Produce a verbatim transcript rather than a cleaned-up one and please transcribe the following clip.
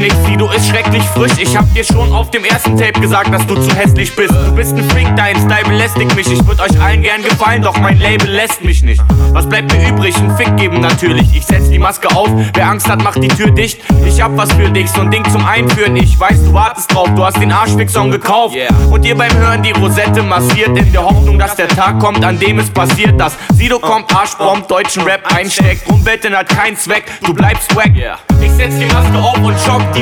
nicht. Sido ist schrecklich frisch. Ich hab dir schon auf dem ersten Tape gesagt, dass du zu hässlich bist. Du bist ein Freak, dein Style belästigt mich. Ich würd euch allen gern gefallen, doch mein Label lässt mich nicht. Was bleibt mir übrig? Ein Fick geben natürlich. Ich setz die Maske auf, wer Angst hat, macht die Tür dicht. Ich hab was für dich, so ein Ding zum Einführen. Ich weiß, du wartest drauf, du hast den Arschfick-Song gekauft. Und dir beim Hören die Rosette massiert, in der Hoffnung, dass der Tag kommt, an dem es passiert, dass Sido kommt, Arschbomb, deutschen Rap einsteckt. Umwelten hat keinen Zweck, du bleibst wack. Ich setz die Maske auf und schock